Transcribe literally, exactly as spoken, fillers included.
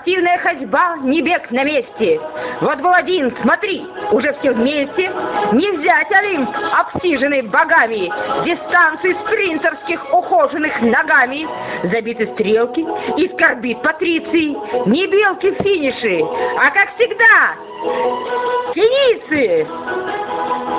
Спортивная ходьба, не бег на месте. Вот был один, смотри, уже все вместе. Не взять Олимп, обсиженный богами, дистанции спринтерских, ухоженных ногами. Забиты стрелки и скорбит Патриций. Не белки в финише, а, как всегда, синицы.